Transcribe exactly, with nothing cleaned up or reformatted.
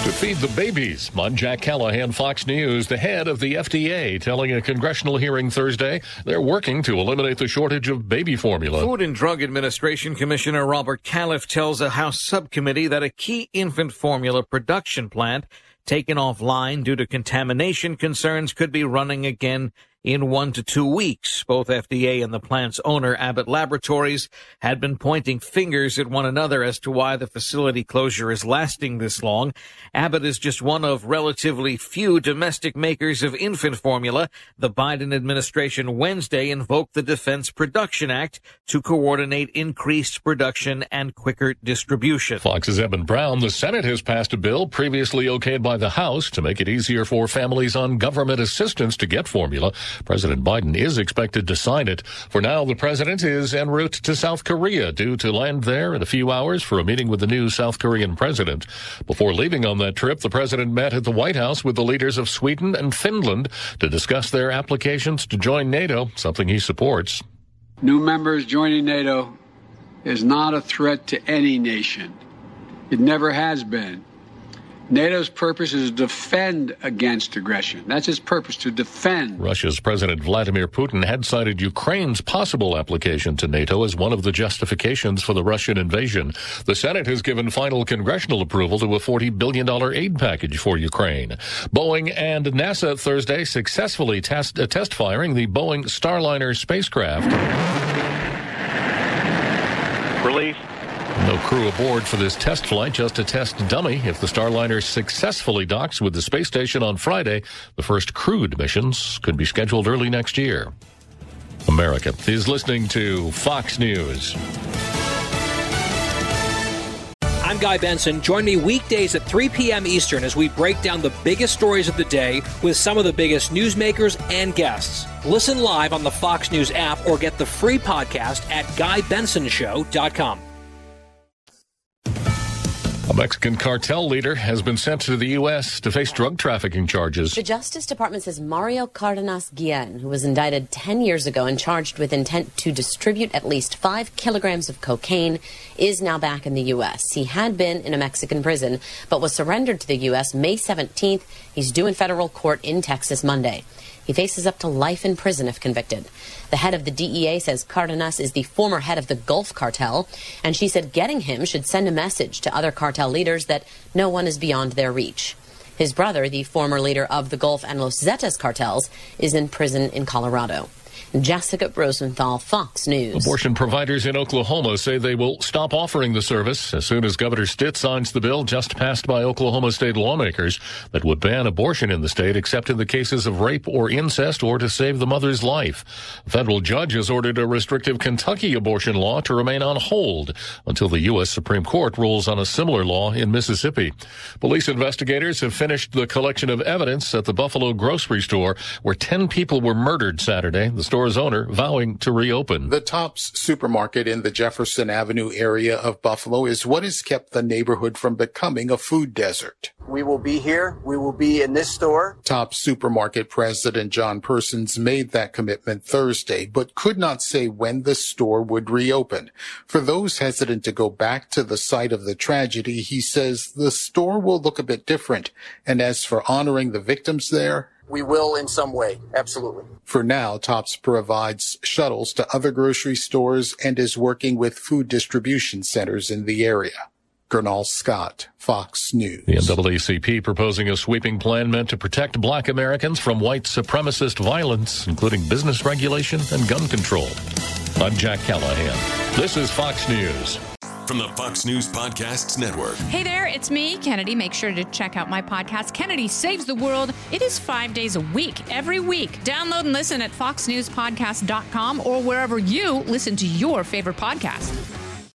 To feed the babies, I'm Jack Callahan, Fox News. The head of the F D A telling a congressional hearing Thursday they're working to eliminate the shortage of baby formula. Food and Drug Administration Commissioner Robert Califf tells a House subcommittee that a key infant formula production plant taken offline due to contamination concerns could be running again in one to two weeks. Both F D A and the plant's owner, Abbott Laboratories, had been pointing fingers at one another as to why the facility closure is lasting this long. Abbott is just one of relatively few domestic makers of infant formula. The Biden administration Wednesday invoked the Defense Production Act to coordinate increased production and quicker distribution. Fox's Evan Brown. The Senate has passed a bill previously okayed by the House to make it easier for families on government assistance to get formula. President Biden is expected to sign it. For now, the president is en route to South Korea, due to land there in a few hours for a meeting with the new South Korean president. Before leaving on that trip, the president met at the White House with the leaders of Sweden and Finland to discuss their applications to join NATO, something he supports. New members joining NATO is not a threat to any nation. It never has been. NATO's purpose is to defend against aggression. That's its purpose, to defend. Russia's President Vladimir Putin had cited Ukraine's possible application to NATO as one of the justifications for the Russian invasion. The Senate has given final congressional approval to a forty billion dollars aid package for Ukraine. Boeing and NASA Thursday successfully test, uh, test firing the Boeing Starliner spacecraft. Release. No crew aboard for this test flight, just a test dummy. If the Starliner successfully docks with the space station on Friday, the first crewed missions could be scheduled early next year. America is listening to Fox News. I'm Guy Benson. Join me weekdays at three p.m. Eastern as we break down the biggest stories of the day with some of the biggest newsmakers and guests. Listen live on the Fox News app or get the free podcast at guy benson show dot com. A Mexican cartel leader has been sent to the U S to face drug trafficking charges. The Justice Department says Mario Cardenas Guillen, who was indicted ten years ago and charged with intent to distribute at least five kilograms of cocaine, is now back in the U S. He had been in a Mexican prison, but was surrendered to the U S May seventeenth. He's due in federal court in Texas Monday. He faces up to life in prison if convicted. The head of the D E A says Cardenas is the former head of the Gulf Cartel, and she said getting him should send a message to other cartel leaders that no one is beyond their reach. His brother, the former leader of the Gulf and Los Zetas cartels, is in prison in Colorado. Jessica Rosenthal, Fox News. Abortion providers in Oklahoma say they will stop offering the service as soon as Governor Stitt signs the bill just passed by Oklahoma state lawmakers that would ban abortion in the state except in the cases of rape or incest or to save the mother's life. A federal judge has ordered a restrictive Kentucky abortion law to remain on hold until the U S Supreme Court rules on a similar law in Mississippi. Police investigators have finished the collection of evidence at the Buffalo grocery store where ten people were murdered Saturday. The store's owner vowing to reopen. The Tops supermarket in the Jefferson Avenue area of Buffalo is what has kept the neighborhood from becoming a food desert. We will be here. We will be in this store. Tops supermarket president John Persons made that commitment Thursday, but could not say when the store would reopen. For those hesitant to go back to the site of the tragedy, he says the store will look a bit different. And as for honoring the victims there, we will in some way, absolutely. For now, Tops provides shuttles to other grocery stores and is working with food distribution centers in the area. Gernal Scott, Fox News. The N double A C P proposing a sweeping plan meant to protect black Americans from white supremacist violence, including business regulation and gun control. I'm Jack Callahan. This is Fox News. From the Fox News Podcasts Network. Hey there, it's me, Kennedy. Make sure to check out my podcast, Kennedy Saves the World. It is five days a week, every week. Download and listen at fox news podcast dot com or wherever you listen to your favorite podcast.